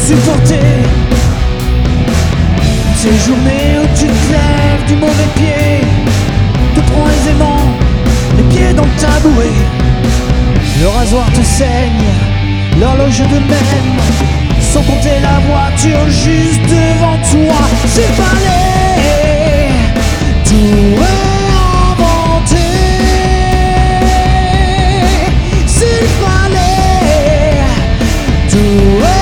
supporter ces journées où tu te lèves du mauvais pied, te prends aisément les pieds dans le tabouret. Le rasoir te saigne, l'horloge de même, sans compter la voiture juste devant toi. S'il fallait tout réinventer, s'il fallait tout réinventer.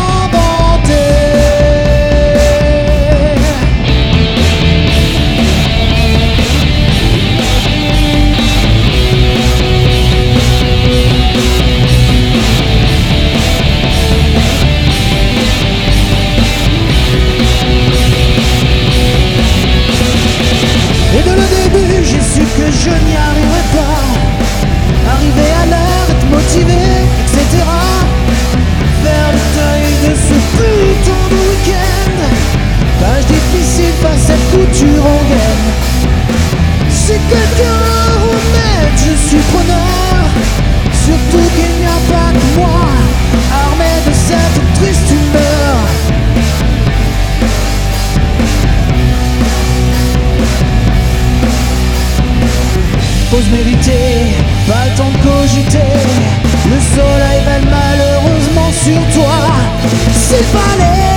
Et de le début, j'ai su que je n'y arriverais pas. Arriver à l'heure, être motivé, etc. Faire le deuil de ce putain de week-end. Tâche difficile face à couture en gaine. Si quelqu'un remet, je suis preneur. Surtout qu'il n'y a pas que moi, armé de cette triste humeur. Pause méritée, pas le temps de cogiter. Le soleil veille malheureusement sur toi. S'il fallait